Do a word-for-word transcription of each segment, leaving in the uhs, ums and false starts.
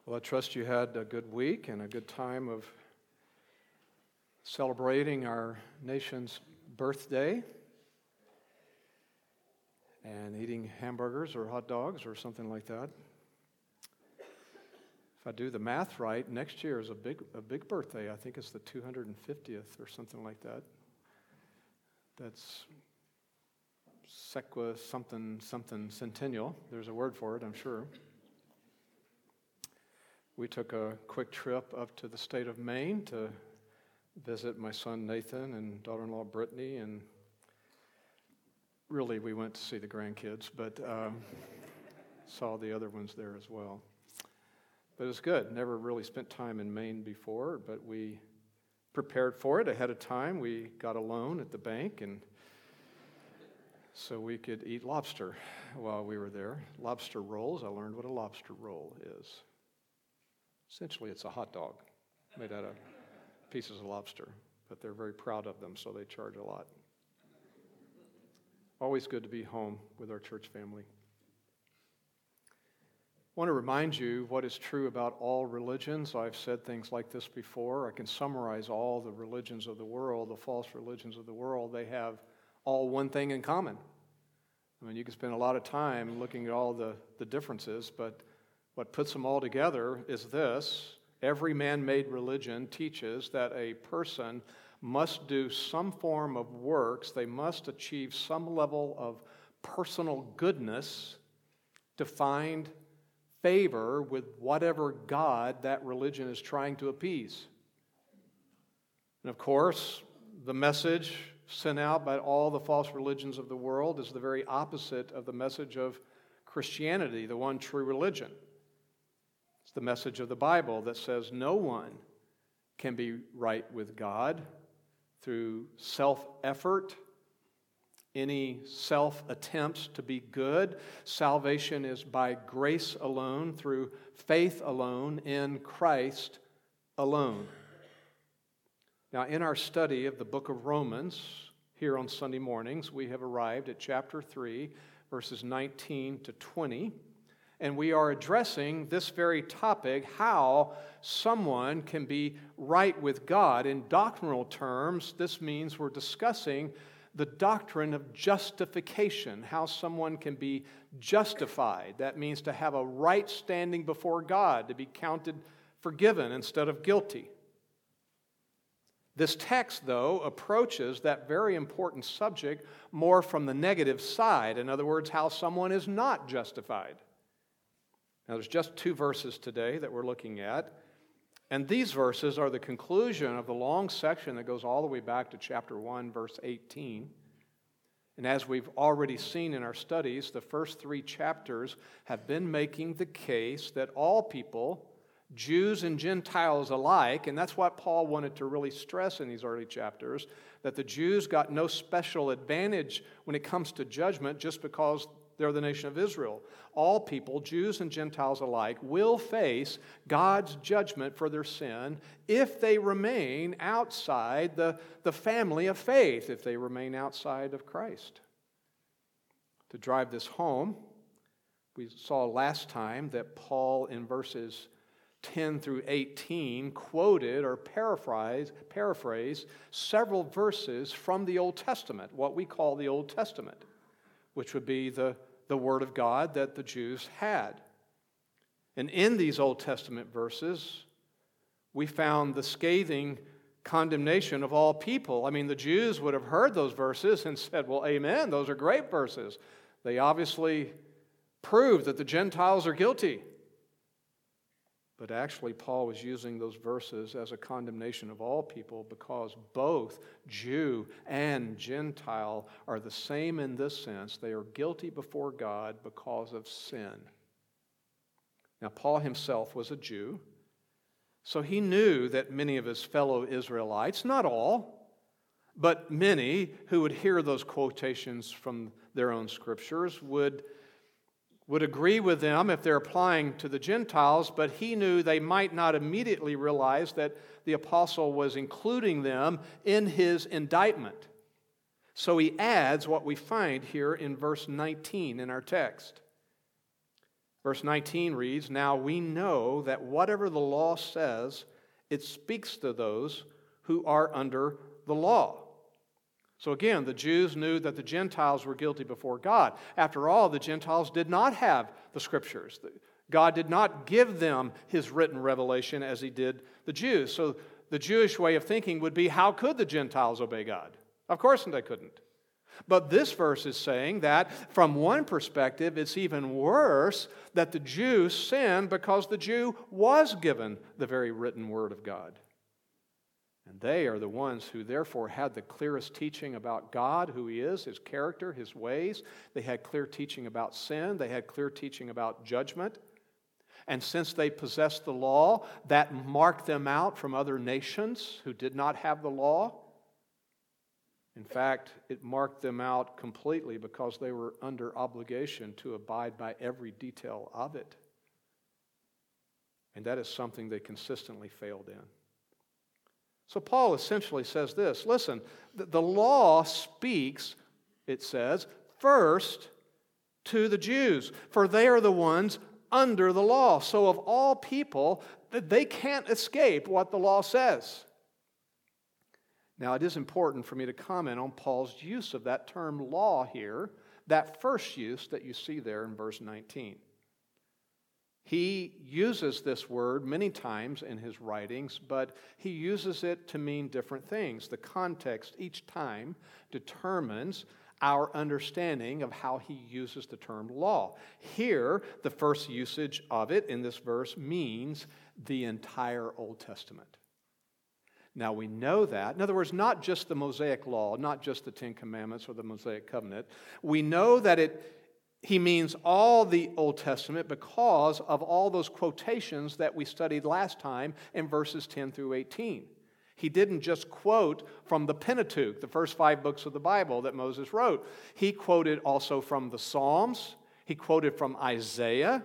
Well, I trust you had a good week and a good time of celebrating our nation's birthday and eating hamburgers or hot dogs or something like that. If I do the math right, next year is a big a big birthday. I think it's the two hundred fiftieth or something like that. That's sequa something something centennial. There's a word for it, I'm sure. We took a quick trip up to the state of Maine to visit my son Nathan and daughter-in-law Brittany, and really we went to see the grandkids, but um, saw the other ones there as well. But it was good. Never really spent time in Maine before, but we prepared for it ahead of time. We got a loan at the bank, and so we could eat lobster while we were there. Lobster rolls. I learned what a lobster roll is. Essentially, it's a hot dog made out of pieces of lobster, but they're very proud of them, so they charge a lot. Always good to be home with our church family. I want to remind you what is true about all religions. I've said things like this before. I can summarize all the religions of the world, the false religions of the world. They have all one thing in common. I mean, you can spend a lot of time looking at all the, the differences, but what puts them all together is this: every man-made religion teaches that a person must do some form of works, they must achieve some level of personal goodness to find favor with whatever God that religion is trying to appease. And of course, the message sent out by all the false religions of the world is the very opposite of the message of Christianity, the one true religion. It's the message of the Bible that says no one can be right with God through self-effort, any self-attempts to be good. Salvation is by grace alone, through faith alone, in Christ alone. Now, in our study of the book of Romans, here on Sunday mornings, we have arrived at chapter three, verses nineteen to twenty. And we are addressing this very topic, how someone can be right with God. In doctrinal terms, this means we're discussing the doctrine of justification, how someone can be justified. That means to have a right standing before God, to be counted forgiven instead of guilty. This text, though, approaches that very important subject more from the negative side. In other words, how someone is not justified. Now, there's just two verses today that we're looking at, and these verses are the conclusion of the long section that goes all the way back to chapter one, verse eighteen. And as we've already seen in our studies, the first three chapters have been making the case that all people, Jews and Gentiles alike, and that's what Paul wanted to really stress in these early chapters, that the Jews got no special advantage when it comes to judgment just because they're the nation of Israel. All people, Jews and Gentiles alike, will face God's judgment for their sin if they remain outside the, the family of faith, if they remain outside of Christ. To drive this home, we saw last time that Paul in verses ten through eighteen quoted or paraphrased, paraphrased several verses from the Old Testament, what we call the Old Testament, which would be the, the Word of God that the Jews had. And in these Old Testament verses, we found the scathing condemnation of all people. I mean, the Jews would have heard those verses and said, well, amen, those are great verses. They obviously prove that the Gentiles are guilty. But actually, Paul was using those verses as a condemnation of all people because both Jew and Gentile are the same in this sense. They are guilty before God because of sin. Now, Paul himself was a Jew, so he knew that many of his fellow Israelites, not all, but many who would hear those quotations from their own scriptures would would agree with them if they're applying to the Gentiles, but he knew they might not immediately realize that the apostle was including them in his indictment. So he adds what we find here in verse nineteen in our text. Verse nineteen reads, "Now we know that whatever the law says, it speaks to those who are under the law." So again, the Jews knew that the Gentiles were guilty before God. After all, the Gentiles did not have the Scriptures. God did not give them His written revelation as He did the Jews. So the Jewish way of thinking would be, how could the Gentiles obey God? Of course they couldn't. But this verse is saying that from one perspective, it's even worse that the Jew sinned because the Jew was given the very written Word of God. And they are the ones who therefore had the clearest teaching about God, who He is, His character, His ways. They had clear teaching about sin. They had clear teaching about judgment. And since they possessed the law, that marked them out from other nations who did not have the law. In fact, it marked them out completely because they were under obligation to abide by every detail of it. And that is something they consistently failed in. So Paul essentially says this, listen, the law speaks, it says, first to the Jews, for they are the ones under the law. So of all people, they can't escape what the law says. Now, it is important for me to comment on Paul's use of that term law here, that first use that you see there in verse nineteen. He uses this word many times in his writings, but he uses it to mean different things. The context each time determines our understanding of how he uses the term law. Here, the first usage of it in this verse means the entire Old Testament. Now we know that. In other words, not just the Mosaic Law, not just the Ten Commandments or the Mosaic Covenant. We know that it he means all the Old Testament because of all those quotations that we studied last time in verses ten through eighteen. He didn't just quote from the Pentateuch, the first five books of the Bible that Moses wrote. He quoted also from the Psalms. He quoted from Isaiah.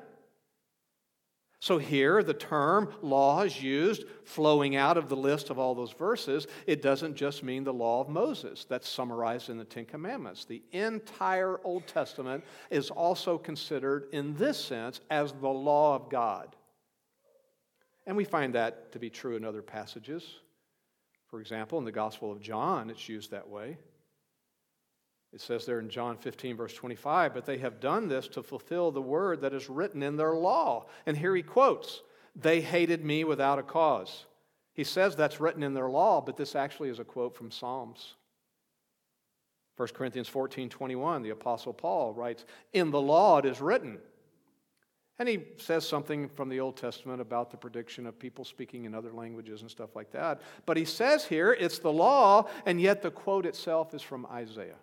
So here, the term law is used flowing out of the list of all those verses. It doesn't just mean the law of Moses that's summarized in the Ten Commandments. The entire Old Testament is also considered in this sense as the law of God. And we find that to be true in other passages. For example, in the Gospel of John, it's used that way. It says there in John fifteen, verse twenty-five, "But they have done this to fulfill the word that is written in their law." And here he quotes, "They hated me without a cause." He says that's written in their law, but this actually is a quote from Psalms. First Corinthians fourteen, twenty-one, the Apostle Paul writes, "In the law it is written." And he says something from the Old Testament about the prediction of people speaking in other languages and stuff like that. But he says here it's the law, and yet the quote itself is from Isaiah.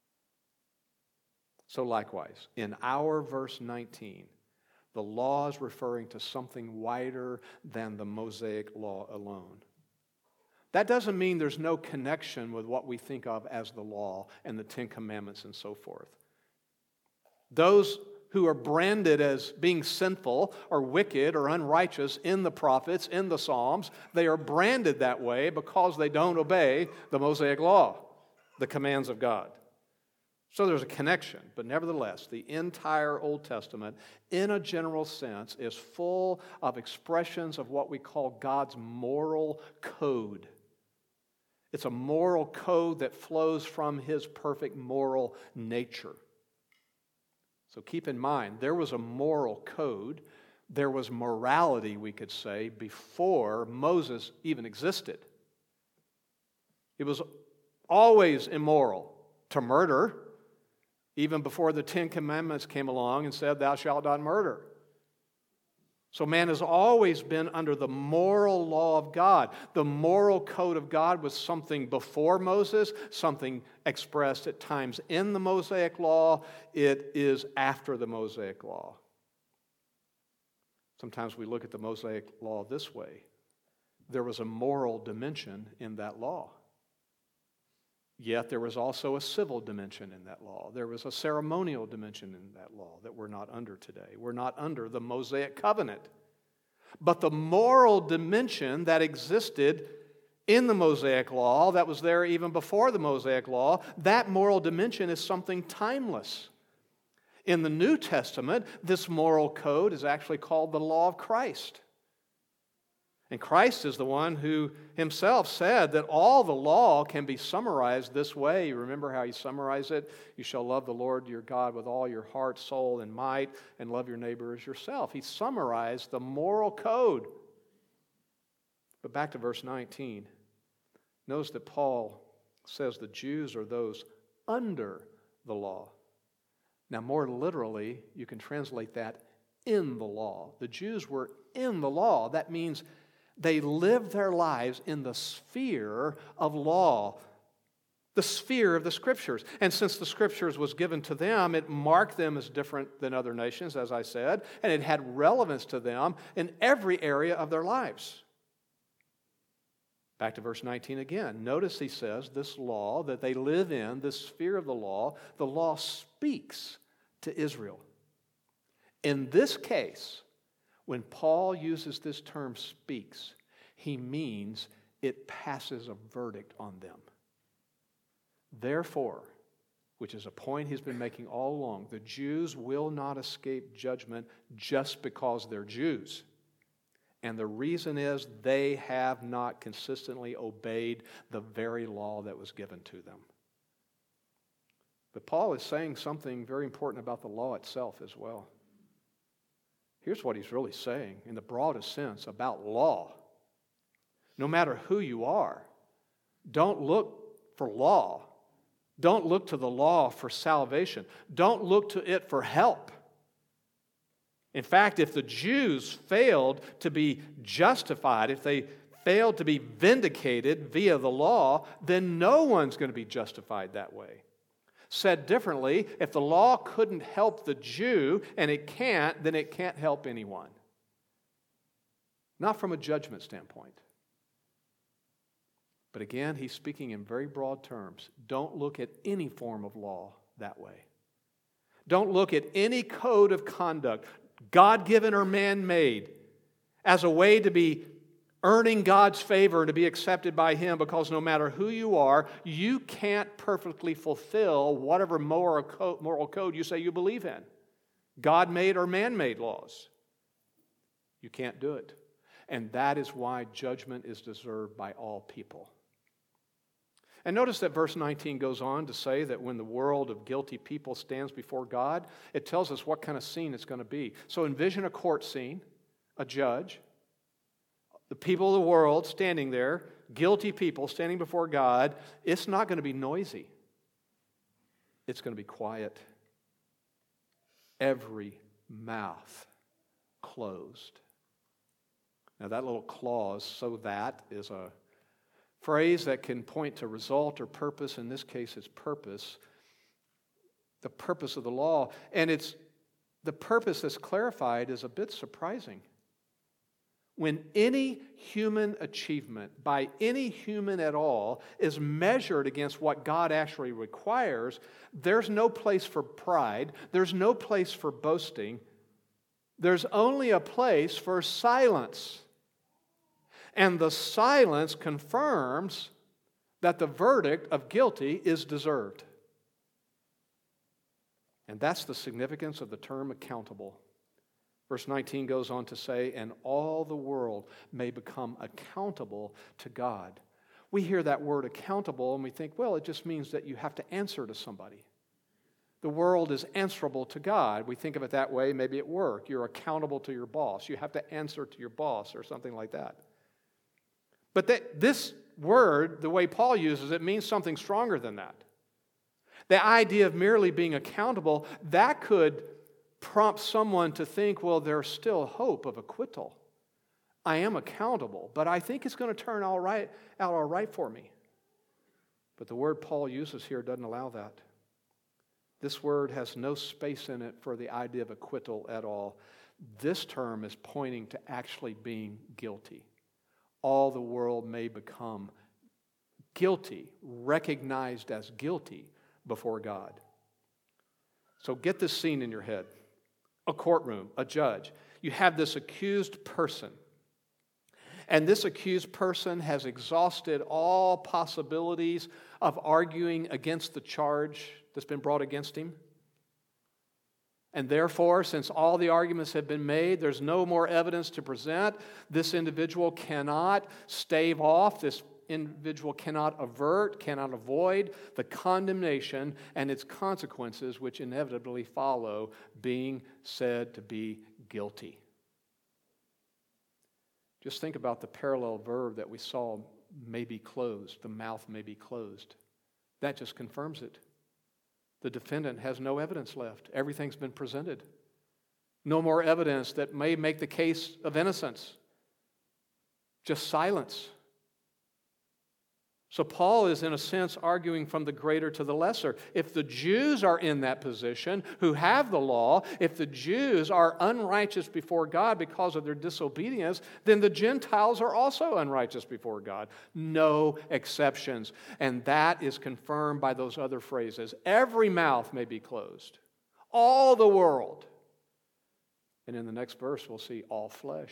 So likewise, in our verse nineteen, the law is referring to something wider than the Mosaic law alone. That doesn't mean there's no connection with what we think of as the law and the Ten Commandments and so forth. Those who are branded as being sinful or wicked or unrighteous in the prophets, in the Psalms, they are branded that way because they don't obey the Mosaic law, the commands of God. So there's a connection, but nevertheless, the entire Old Testament, in a general sense, is full of expressions of what we call God's moral code. It's a moral code that flows from His perfect moral nature. So keep in mind, there was a moral code, there was morality, we could say, before Moses even existed. It was always immoral to murder, even before the Ten Commandments came along and said, "Thou shalt not murder." So man has always been under the moral law of God. The moral code of God was something before Moses, something expressed at times in the Mosaic law. It is after the Mosaic law. Sometimes we look at the Mosaic law this way. There was a moral dimension in that law. Yet there was also a civil dimension in that law. There was a ceremonial dimension in that law that we're not under today. We're not under the Mosaic covenant. But the moral dimension that existed in the Mosaic law, that was there even before the Mosaic law, that moral dimension is something timeless. In the New Testament, this moral code is actually called the law of Christ. And Christ is the one who himself said that all the law can be summarized this way. You remember how he summarized it? You shall love the Lord your God with all your heart, soul, and might, and love your neighbor as yourself. He summarized the moral code. But back to verse nineteen. Notice that Paul says the Jews are those under the law. Now, more literally, you can translate that in the law. The Jews were in the law. That means they lived their lives in the sphere of law, the sphere of the Scriptures. And since the Scriptures was given to them, it marked them as different than other nations, as I said, and it had relevance to them in every area of their lives. Back to verse nineteen again. Notice he says this law that they live in, this sphere of the law, the law speaks to Israel. In this case, when Paul uses this term speaks, he means it passes a verdict on them. Therefore, which is a point he's been making all along, the Jews will not escape judgment just because they're Jews. And the reason is they have not consistently obeyed the very law that was given to them. But Paul is saying something very important about the law itself as well. Here's what he's really saying in the broadest sense about law. No matter who you are, don't look for law. Don't look to the law for salvation. Don't look to it for help. In fact, if the Jews failed to be justified, if they failed to be vindicated via the law, then no one's going to be justified that way. Said differently, if the law couldn't help the Jew, and it can't, then it can't help anyone. Not from a judgment standpoint. But again, he's speaking in very broad terms. Don't look at any form of law that way. Don't look at any code of conduct, God-given or man-made, as a way to be earning God's favor and to be accepted by Him, because no matter who you are, you can't perfectly fulfill whatever moral code, moral code you say you believe in. God-made or man-made laws. You can't do it. And that is why judgment is deserved by all people. And notice that verse nineteen goes on to say that when the world of guilty people stands before God, it tells us what kind of scene it's going to be. So envision a court scene, a judge, the people of the world standing there, guilty people standing before God. It's not going to be noisy. It's going to be quiet. Every mouth closed. Now that little clause, "so that," is a phrase that can point to result or purpose. In this case, it's purpose. The purpose of the law. And it's the purpose that's clarified is a bit surprising. When any human achievement by any human at all is measured against what God actually requires, there's no place for pride. There's no place for boasting. There's only a place for silence. And the silence confirms that the verdict of guilty is deserved. And that's the significance of the term accountable. Verse nineteen goes on to say, and all the world may become accountable to God. We hear that word accountable and we think, well, it just means that you have to answer to somebody. The world is answerable to God. We think of it that way, maybe at work. You're accountable to your boss. You have to answer to your boss or something like that. But that, this word, the way Paul uses it, means something stronger than that. The idea of merely being accountable, that could prompt someone to think, well, there's still hope of acquittal. I am accountable, but I think it's going to turn all right, out all right for me. But the word Paul uses here doesn't allow that. This word has no space in it for the idea of acquittal at all. This term is pointing to actually being guilty. All the world may become guilty, recognized as guilty before God. So get this scene in your head. A courtroom, a judge. You have this accused person. And this accused person has exhausted all possibilities of arguing against the charge that's been brought against him. And therefore, since all the arguments have been made, there's no more evidence to present. This individual cannot stave off, this individual cannot avert, cannot avoid the condemnation and its consequences which inevitably follow being said to be guilty. Just think about the parallel verb that we saw, may be closed. The mouth may be closed. That just confirms it. The defendant has no evidence left. Everything's been presented. No more evidence that may make the case of innocence. Just silence. So Paul is, in a sense, arguing from the greater to the lesser. If the Jews are in that position, who have the law, if the Jews are unrighteous before God because of their disobedience, then the Gentiles are also unrighteous before God. No exceptions. And that is confirmed by those other phrases. Every mouth may be closed. All the world. And in the next verse, we'll see all flesh.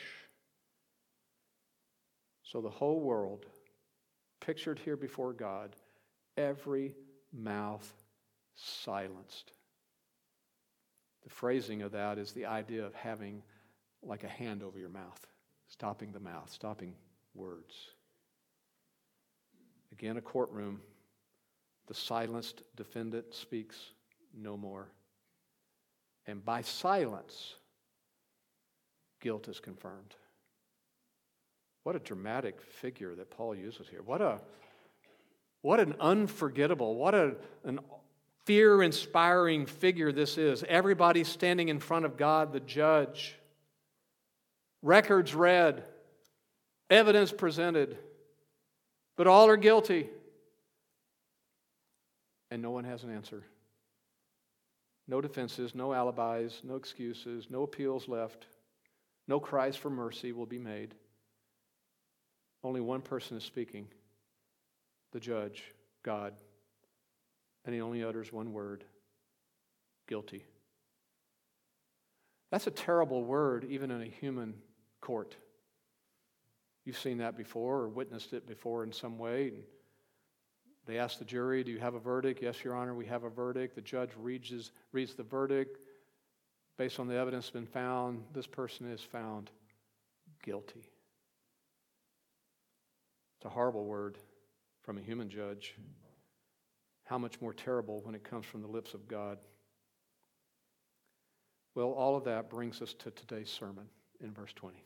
So the whole world, pictured here before God, every mouth silenced. The phrasing of that is the idea of having like a hand over your mouth, stopping the mouth, stopping words. Again, a courtroom, the silenced defendant speaks no more. And by silence, guilt is confirmed. What a dramatic figure that Paul uses here. What a what an unforgettable, what a, an fear-inspiring figure this is. Everybody standing in front of God, the judge. Records read. Evidence presented. But all are guilty. And no one has an answer. No defenses, no alibis, no excuses, no appeals left. No cries for mercy will be made. Only one person is speaking, the judge, God, and he only utters one word, guilty. That's a terrible word, even in a human court. You've seen that before or witnessed it before in some way. They ask the jury, do you have a verdict? Yes, Your Honor, we have a verdict. The judge reads, reads the verdict. Based on the evidence that's been found, this person is found guilty. It's a horrible word from a human judge. How much more terrible when it comes from the lips of God. Well, all of that brings us to today's sermon in verse twenty.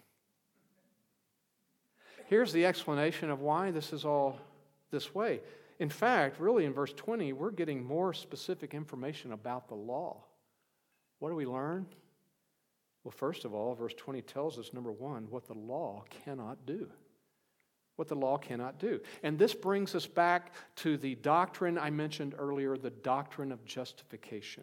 Here's the explanation of why this is all this way. In fact, really in verse twenty, we're getting more specific information about the law. What do we learn? Well, first of all, verse twenty tells us, number one, what the law cannot do. What the law cannot do. And this brings us back to the doctrine I mentioned earlier, the doctrine of justification.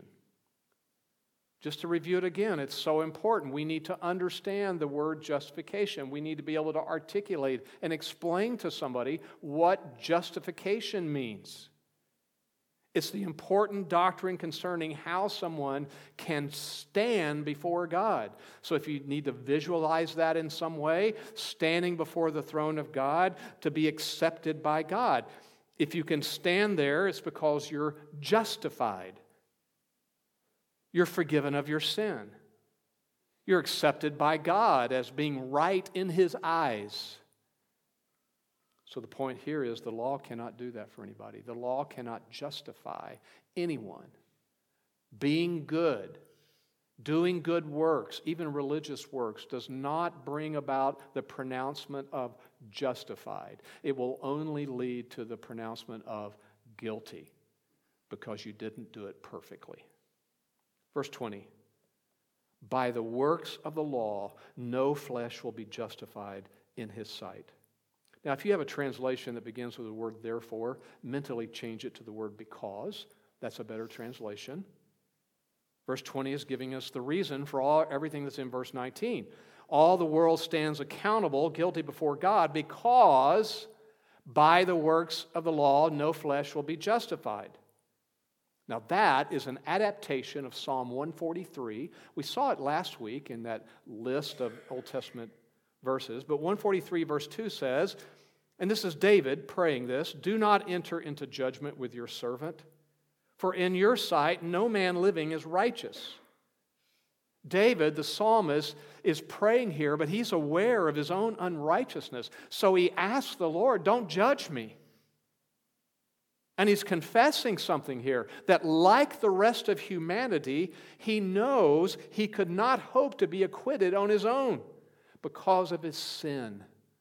Just to review it again, it's so important. We need to understand the word justification. We need to be able to articulate and explain to somebody what justification means. It's the important doctrine concerning how someone can stand before God. So if you need to visualize that in some way, standing before the throne of God to be accepted by God. If you can stand there, it's because you're justified. You're forgiven of your sin. You're accepted by God as being right in His eyes. So the point here is the law cannot do that for anybody. The law cannot justify anyone. Being good, doing good works, even religious works, does not bring about the pronouncement of justified. It will only lead to the pronouncement of guilty because you didn't do it perfectly. Verse twenty, by the works of the law, no flesh will be justified in His sight. Now, if you have a translation that begins with the word therefore, mentally change it to the word because. That's a better translation. Verse twenty is giving us the reason for all everything that's in verse nineteen. All the world stands accountable, guilty before God, because by the works of the law, no flesh will be justified. Now, that is an adaptation of Psalm one forty-three. We saw it last week in that list of Old Testament verses, but one forty-three verse two says, and this is David praying this, do not enter into judgment with your servant, for in your sight no man living is righteous. David, the psalmist, is praying here, but he's aware of his own unrighteousness. So he asks the Lord, don't judge me. And he's confessing something here, that like the rest of humanity, he knows he could not hope to be acquitted on his own because of his sin.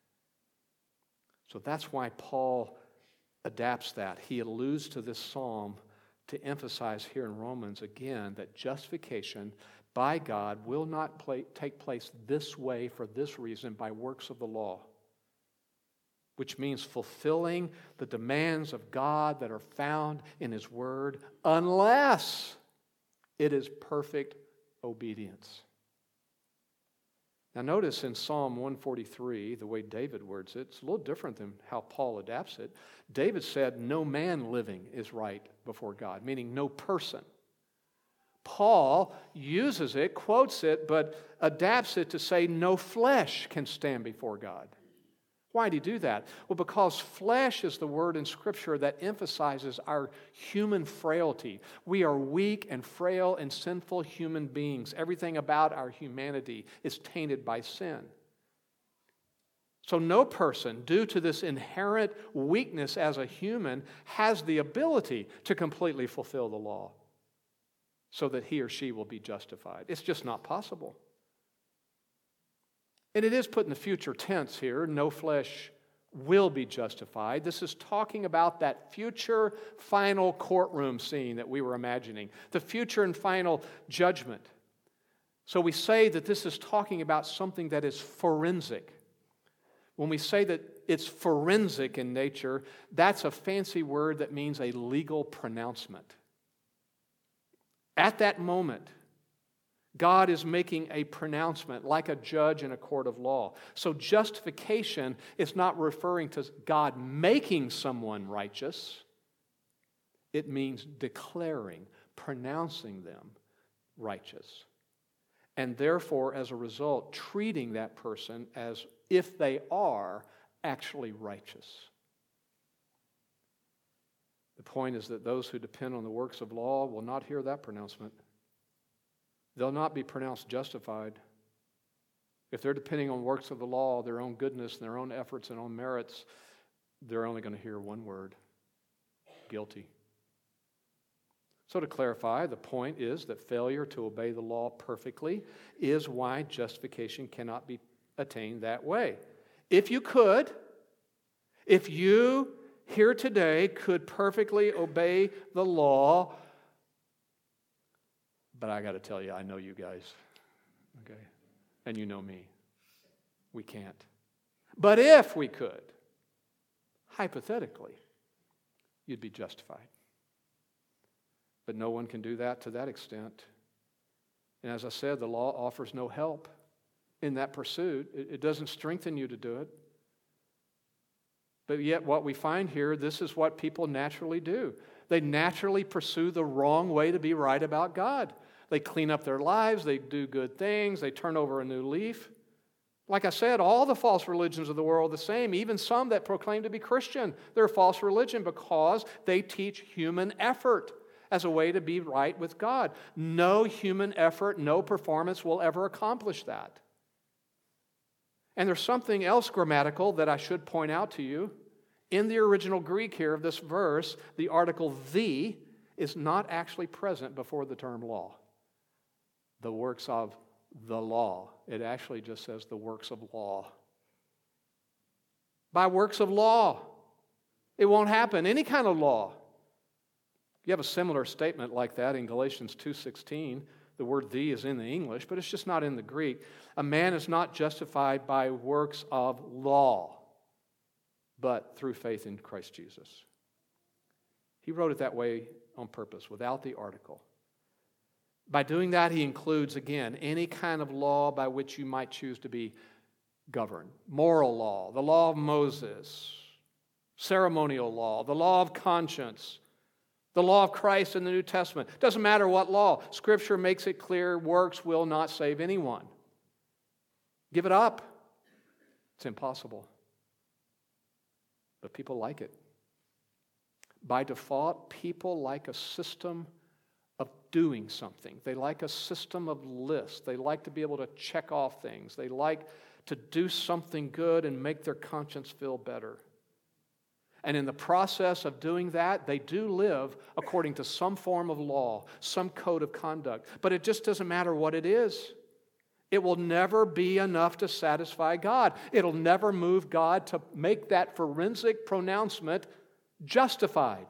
So that's why Paul adapts that. He alludes to this psalm to emphasize here in Romans again that justification by God will not play, take place this way for this reason by works of the law, which means fulfilling the demands of God that are found in His Word, unless it is perfect obedience. Now notice in Psalm one forty-three, the way David words it, it's a little different than how Paul adapts it. David said, no man living is right before God, meaning no person. Paul uses it, quotes it, but adapts it to say no flesh can stand before God. Why did he do that? Well, because flesh is the word in Scripture that emphasizes our human frailty. We are weak and frail and sinful human beings. Everything about our humanity is tainted by sin. So no person, due to this inherent weakness as a human, has the ability to completely fulfill the law so that he or she will be justified. It's just not possible. And it is put in the future tense here, no flesh will be justified. This is talking about that future final courtroom scene that we were imagining, the future and final judgment. So we say that this is talking about something that is forensic. When we say that it's forensic in nature, that's a fancy word that means a legal pronouncement. At that moment, God is making a pronouncement like a judge in a court of law. So justification is not referring to God making someone righteous. It means declaring, pronouncing them righteous. And therefore, as a result, treating that person as if they are actually righteous. The point is that those who depend on the works of law will not hear that pronouncement. They'll not be pronounced justified. If they're depending on works of the law, their own goodness, and their own efforts and own merits, they're only going to hear one word: guilty. So to clarify, the point is that failure to obey the law perfectly is why justification cannot be attained that way. If you could, if you here today could perfectly obey the law, but I got to tell you, I know you guys, okay? And you know me. We can't. But if we could, hypothetically, you'd be justified. But no one can do that to that extent. And as I said, the law offers no help in that pursuit. It, it doesn't strengthen you to do it. But yet what we find here, this is what people naturally do. They naturally pursue the wrong way to be right about God. They clean up their lives, they do good things, they turn over a new leaf. Like I said, all the false religions of the world are the same, even some that proclaim to be Christian. They're a false religion because they teach human effort as a way to be right with God. No human effort, no performance will ever accomplish that. And there's something else grammatical that I should point out to you. In the original Greek here of this verse, the article the is not actually present before the term law. The works of the law. It actually just says the works of law. By works of law. It won't happen. Any kind of law. You have a similar statement like that in Galatians two sixteen. The word "the" is in the English, but it's just not in the Greek. A man is not justified by works of law, but through faith in Christ Jesus. He wrote it that way on purpose, without the article. By doing that, he includes, again, any kind of law by which you might choose to be governed. Moral law, the law of Moses, ceremonial law, the law of conscience, the law of Christ in the New Testament. Doesn't matter what law. Scripture makes it clear works will not save anyone. Give it up. It's impossible. But people like it. By default, people like a system of doing something. They like a system of lists. They like to be able to check off things. They like to do something good and make their conscience feel better. And in the process of doing that, they do live according to some form of law, some code of conduct. But it just doesn't matter what it is. It will never be enough to satisfy God. It'll never move God to make that forensic pronouncement justified.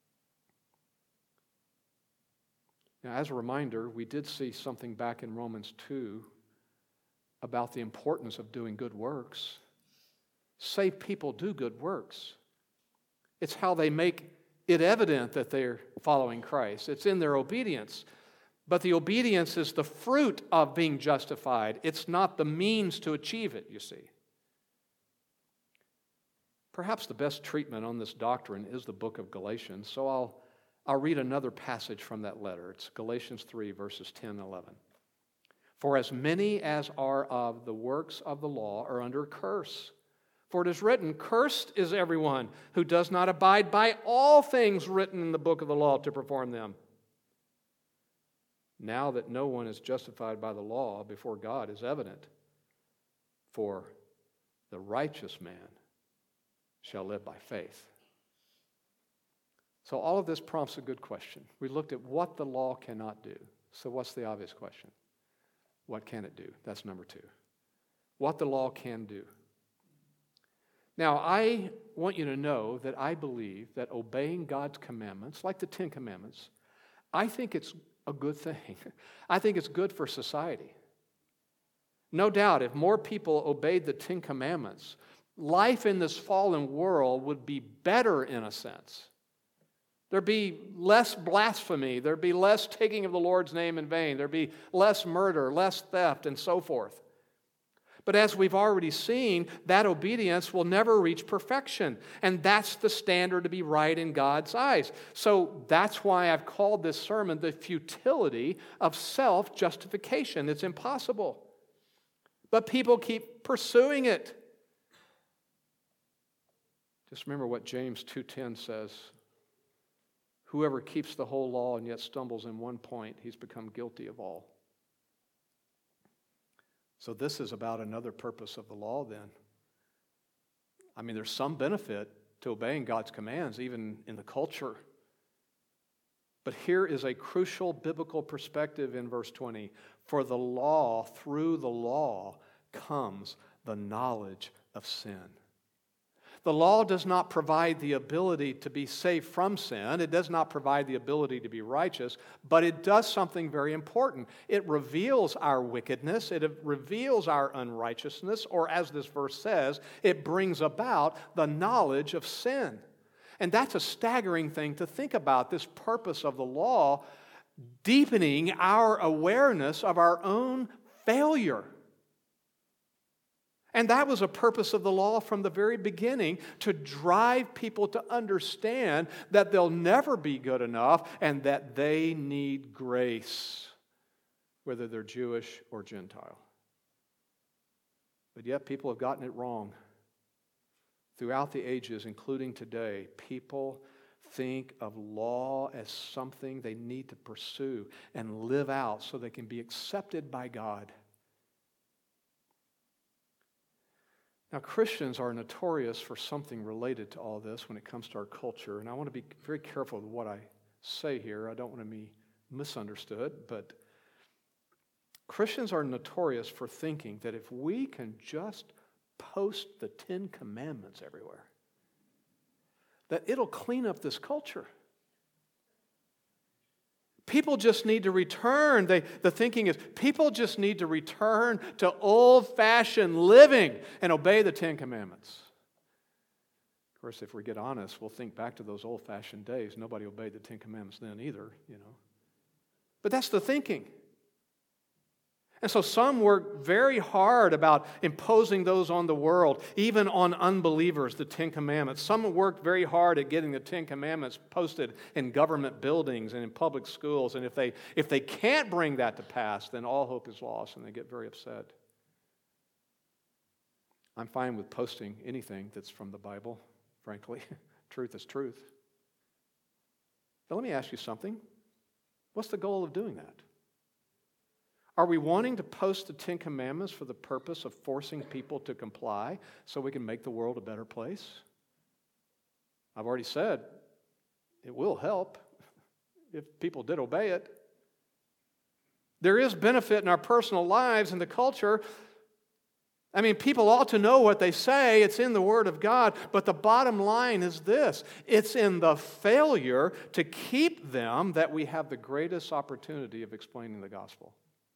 Now, as a reminder, we did see something back in Romans two about the importance of doing good works. Saved people do good works. It's how they make it evident that they're following Christ. It's in their obedience. But the obedience is the fruit of being justified. It's not the means to achieve it, you see. Perhaps the best treatment on this doctrine is the book of Galatians, so I'll, I'll read another passage from that letter. It's Galatians three, verses ten and eleven. For as many as are of the works of the law are under curse. For it is written, cursed is everyone who does not abide by all things written in the book of the law to perform them. Now that no one is justified by the law before God is evident, for the righteous man shall live by faith. So all of this prompts a good question. We looked at what the law cannot do. So what's the obvious question? What can it do? That's number two. What the law can do. Now, I want you to know that I believe that obeying God's commandments, like the Ten Commandments, I think it's a good thing. I think it's good for society. No doubt, if more people obeyed the Ten Commandments, life in this fallen world would be better in a sense. There'd be less blasphemy. There'd be less taking of the Lord's name in vain. There'd be less murder, less theft, and so forth. But as we've already seen, that obedience will never reach perfection. And that's the standard to be right in God's eyes. So that's why I've called this sermon the futility of self-justification. It's impossible. But people keep pursuing it. Just remember what James two ten says. Whoever keeps the whole law and yet stumbles in one point, he's become guilty of all. So this is about another purpose of the law then. I mean, there's some benefit to obeying God's commands, even in the culture. But here is a crucial biblical perspective in verse twenty. For the law, through the law, comes the knowledge of sin. The law does not provide the ability to be saved from sin. It does not provide the ability to be righteous, but it does something very important. It reveals our wickedness. It reveals our unrighteousness, or as this verse says, it brings about the knowledge of sin. And that's a staggering thing to think about, this purpose of the law deepening our awareness of our own failure. And that was a purpose of the law from the very beginning, to drive people to understand that they'll never be good enough and that they need grace, whether they're Jewish or Gentile. But yet people have gotten it wrong. Throughout the ages, including today, people think of law as something they need to pursue and live out so they can be accepted by God. Now, Christians are notorious for something related to all this when it comes to our culture, and I want to be very careful with what I say here. I don't want to be misunderstood, but Christians are notorious for thinking that if we can just post the Ten Commandments everywhere, that it'll clean up this culture. People just need to return. They, the thinking is, people just need to return to old-fashioned living and obey the Ten Commandments. Of course, if we get honest, we'll think back to those old-fashioned days. Nobody obeyed the Ten Commandments then either, you know. But that's the thinking. And so some work very hard about imposing those on the world, even on unbelievers, the Ten Commandments. Some work very hard at getting the Ten Commandments posted in government buildings and in public schools. And if they, if they can't bring that to pass, then all hope is lost and they get very upset. I'm fine with posting anything that's from the Bible, frankly. Truth is truth. But let me ask you something. What's the goal of doing that? Are we wanting to post the Ten Commandments for the purpose of forcing people to comply so we can make the world a better place? I've already said it will help if people did obey it. There is benefit in our personal lives and the culture. I mean, people ought to know what they say. It's in the Word of God. But the bottom line is this. It's in the failure to keep them that we have the greatest opportunity of explaining the gospel.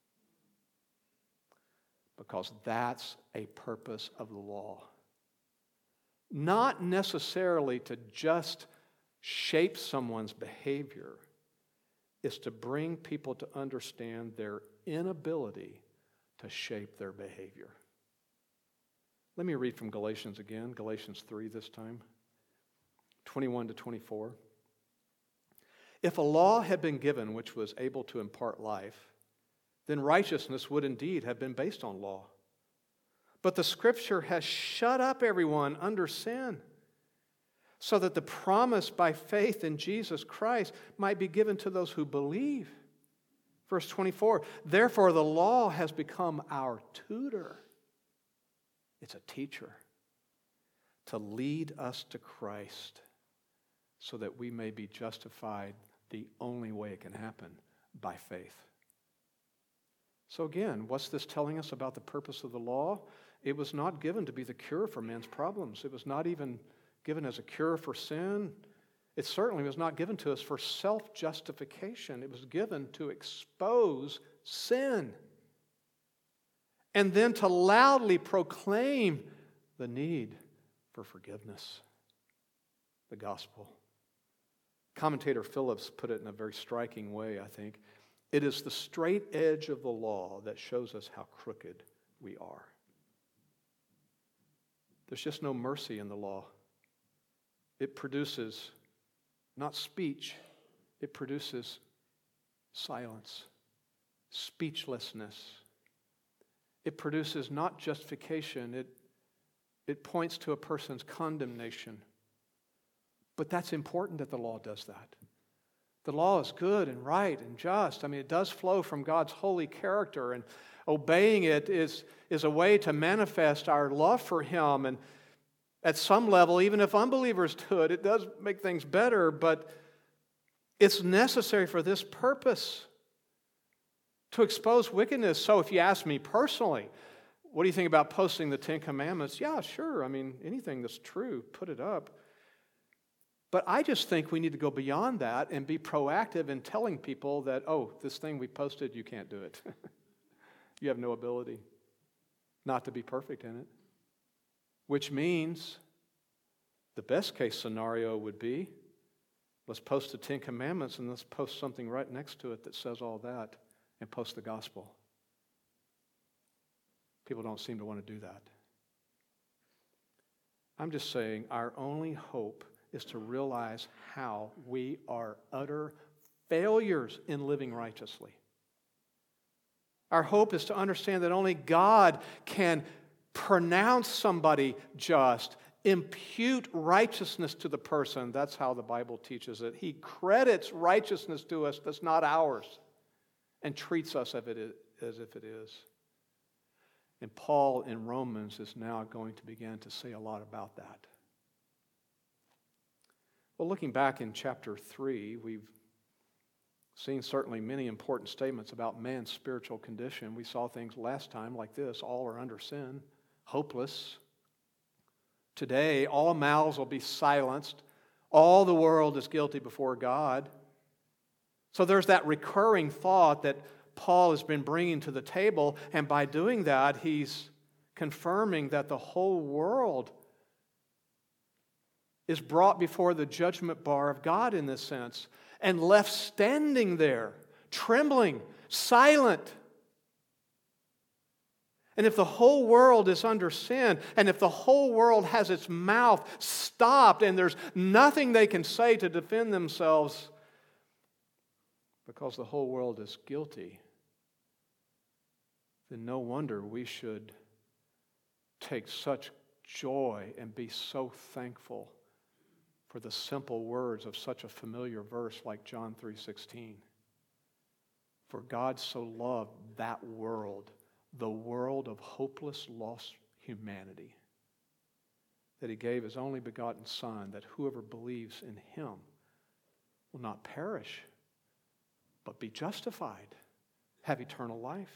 Because that's a purpose of the law. Not necessarily to just shape someone's behavior. It's to bring people to understand their inability to shape their behavior. Let me read from Galatians again, Galatians three this time, twenty-one to twenty-four. If a law had been given which was able to impart life, then righteousness would indeed have been based on law. But the Scripture has shut up everyone under sin, so that the promise by faith in Jesus Christ might be given to those who believe. Verse twenty-four, therefore the law has become our tutor. It's a teacher to lead us to Christ so that we may be justified the only way it can happen, by faith. So again, what's this telling us about the purpose of the law? It was not given to be the cure for men's problems. It was not even given as a cure for sin. It certainly was not given to us for self-justification. It was given to expose sin and then to loudly proclaim the need for forgiveness, the gospel. Commentator Phillips put it in a very striking way, I think. It is the straight edge of the law that shows us how crooked we are. There's just no mercy in the law. It produces not speech, it produces silence, speechlessness. It produces not justification, it, it points to a person's condemnation. But that's important that the law does that. The law is good and right and just. I mean, it does flow from God's holy character, and obeying it is, is a way to manifest our love for Him. And at some level, even if unbelievers do it, it does make things better, but it's necessary for this purpose, to expose wickedness. So if you ask me personally, what do you think about posting the Ten Commandments? Yeah, sure. I mean, anything that's true, put it up. But I just think we need to go beyond that and be proactive in telling people that, oh, this thing we posted, you can't do it. You have no ability not to be perfect in it. Which means the best case scenario would be, let's post the Ten Commandments and let's post something right next to it that says all that and post the gospel. People don't seem to want to do that. I'm just saying our only hope is to realize how we are utter failures in living righteously. Our hope is to understand that only God can pronounce somebody just, impute righteousness to the person. That's how the Bible teaches it. He credits righteousness to us that's not ours and treats us as if it is. And Paul in Romans is now going to begin to say a lot about that. Well, looking back in chapter three, we've seen certainly many important statements about man's spiritual condition. We saw things last time like this: all are under sin, hopeless. Today, all mouths will be silenced. All the world is guilty before God. So there's that recurring thought that Paul has been bringing to the table, and by doing that, he's confirming that the whole world is brought before the judgment bar of God in this sense, and left standing there, trembling, silent. And if the whole world is under sin, and if the whole world has its mouth stopped, and there's nothing they can say to defend themselves, because the whole world is guilty, then no wonder we should take such joy and be so thankful for the simple words of such a familiar verse like John three sixteen. For God so loved that world, the world of hopeless, lost humanity, that he gave his only begotten Son, that whoever believes in him will not perish, but be justified, have eternal life.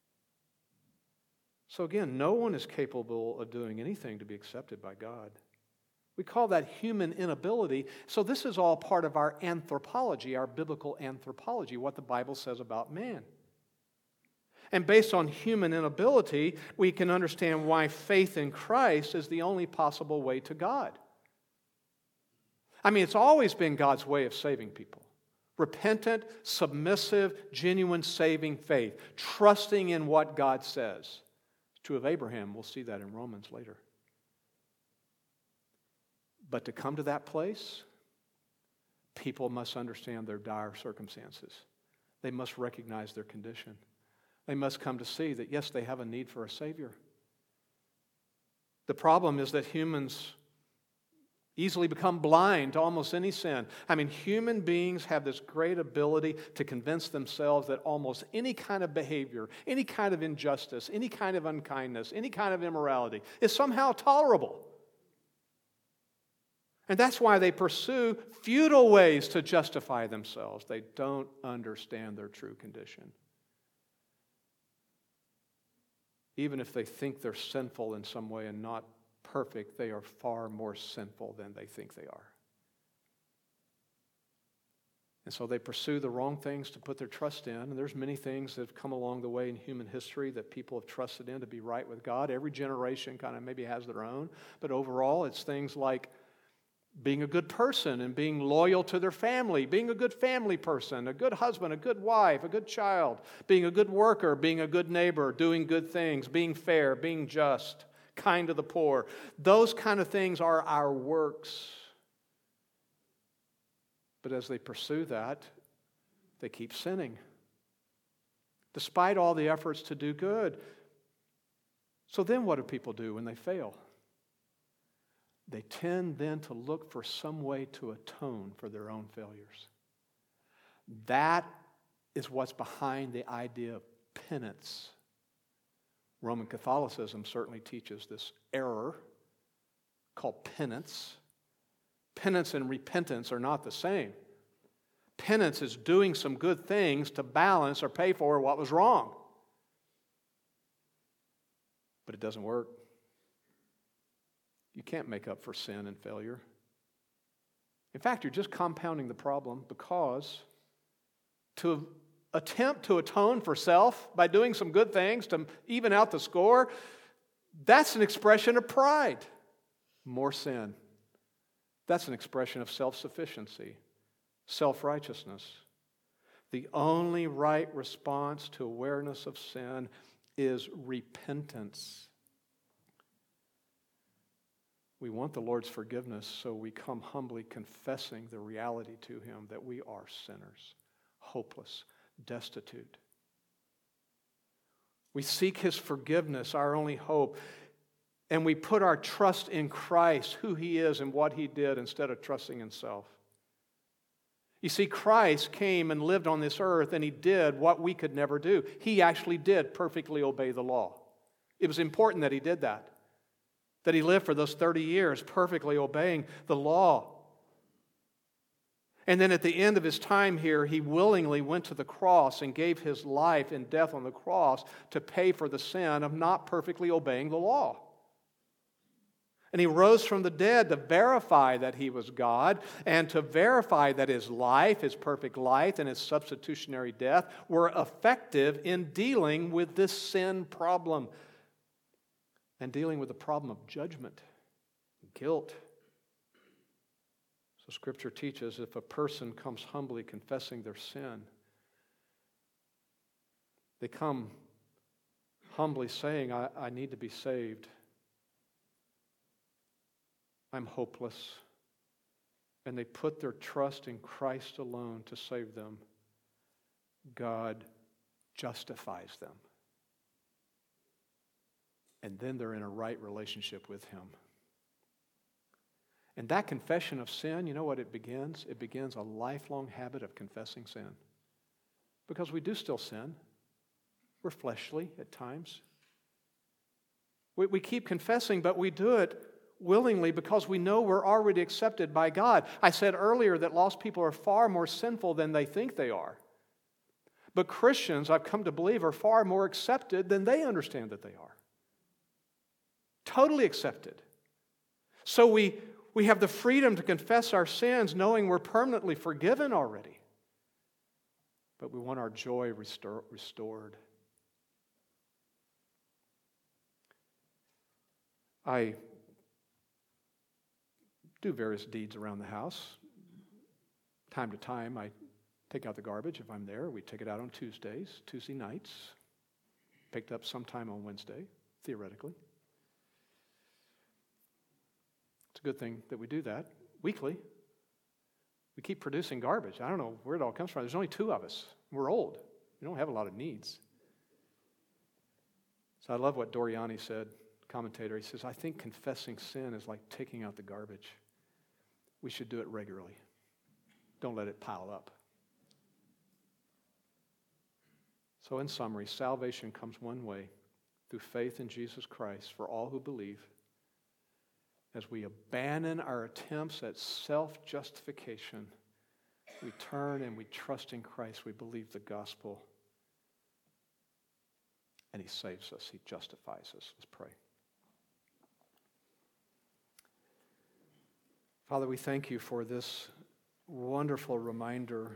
So again, no one is capable of doing anything to be accepted by God. We call that human inability. So this is all part of our anthropology, our biblical anthropology, what the Bible says about man. And based on human inability, we can understand why faith in Christ is the only possible way to God. I mean, it's always been God's way of saving people. Repentant, submissive, genuine saving faith, trusting in what God says. It's true of Abraham. We'll see that in Romans later. But to come to that place, people must understand their dire circumstances. They must recognize their condition. They must come to see that, yes, they have a need for a Savior. The problem is that humans easily become blind to almost any sin. I mean, human beings have this great ability to convince themselves that almost any kind of behavior, any kind of injustice, any kind of unkindness, any kind of immorality is somehow tolerable. And that's why they pursue futile ways to justify themselves. They don't understand their true condition. Even if they think they're sinful in some way and not perfect, they are far more sinful than they think they are. And so they pursue the wrong things to put their trust in. And there's many things that have come along the way in human history that people have trusted in to be right with God. Every generation kind of maybe has their own. But overall, it's things like being a good person and being loyal to their family, being a good family person, a good husband, a good wife, a good child, being a good worker, being a good neighbor, doing good things, being fair, being just, kind to the poor. Those kind of things are our works. But as they pursue that, they keep sinning, despite all the efforts to do good. So then what do people do when they fail? They tend then to look for some way to atone for their own failures. That is what's behind the idea of penance. Roman Catholicism certainly teaches this error called penance. Penance and repentance are not the same. Penance is doing some good things to balance or pay for what was wrong. But it doesn't work. You can't make up for sin and failure. In fact, you're just compounding the problem, because to attempt to atone for self by doing some good things to even out the score, that's an expression of pride. More sin. That's an expression of self-sufficiency, self-righteousness. The only right response to awareness of sin is repentance. We want the Lord's forgiveness, so we come humbly confessing the reality to Him that we are sinners, hopeless, destitute. We seek His forgiveness, our only hope, and we put our trust in Christ, who He is and what He did, instead of trusting in self. You see, Christ came and lived on this earth, and He did what we could never do. He actually did perfectly obey the law. It was important that He did that. That He lived for those thirty years perfectly obeying the law. And then at the end of His time here, He willingly went to the cross and gave His life in death on the cross to pay for the sin of not perfectly obeying the law. And He rose from the dead to verify that He was God, and to verify that His life, His perfect life, and His substitutionary death were effective in dealing with this sin problem and dealing with the problem of judgment, guilt. So Scripture teaches if a person comes humbly confessing their sin, they come humbly saying, I, I need to be saved. I'm hopeless. And they put their trust in Christ alone to save them. God justifies them. And then they're in a right relationship with Him. And that confession of sin, you know what it begins? It begins a lifelong habit of confessing sin. Because we do still sin. We're fleshly at times. We, we keep confessing, but we do it willingly because we know we're already accepted by God. I said earlier that lost people are far more sinful than they think they are. But Christians, I've come to believe, are far more accepted than they understand that they are. Totally accepted. So we, we have the freedom to confess our sins knowing we're permanently forgiven already. But we want our joy restor- restored. I do various deeds around the house. Time to time, I take out the garbage if I'm there. We take it out on Tuesdays, Tuesday nights. Picked up sometime on Wednesday, theoretically. It's a good thing that we do that weekly. We keep producing garbage. I don't know where it all comes from. There's only two of us. We're old. We don't have a lot of needs. So I love what Doriani said, commentator. He says, I think confessing sin is like taking out the garbage. We should do it regularly. Don't let it pile up. So in summary, salvation comes one way, through faith in Jesus Christ for all who believe. As we abandon our attempts at self-justification, we turn and we trust in Christ. We believe the gospel. And He saves us. He justifies us. Let's pray. Father, we thank You for this wonderful reminder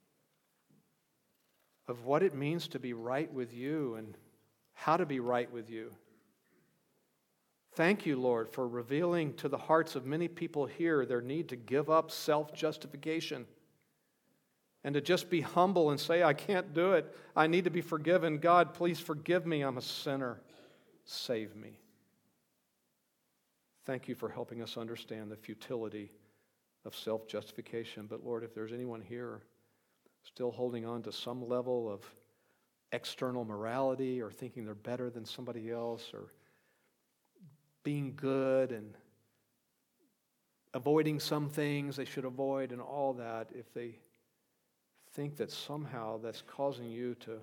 of what it means to be right with You and how to be right with You. Thank You, Lord, for revealing to the hearts of many people here their need to give up self-justification and to just be humble and say, I can't do it. I need to be forgiven. God, please forgive me. I'm a sinner. Save me. Thank You for helping us understand the futility of self-justification. But Lord, if there's anyone here still holding on to some level of external morality or thinking they're better than somebody else or being good and avoiding some things they should avoid and all that, if they think that somehow that's causing You to,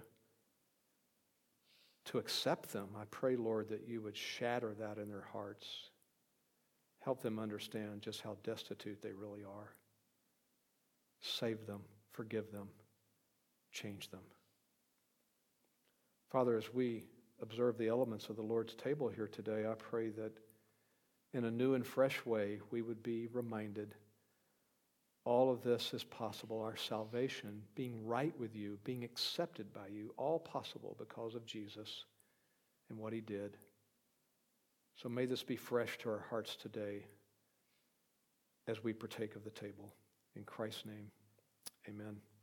to accept them, I pray, Lord, that You would shatter that in their hearts. Help them understand just how destitute they really are. Save them, forgive them, change them. Father, as we observe the elements of the Lord's table here today, I pray that in a new and fresh way we would be reminded all of this is possible. Our salvation, being right with You, being accepted by You, all possible because of Jesus and what He did. So may this be fresh to our hearts today as we partake of the table. In Christ's name, amen.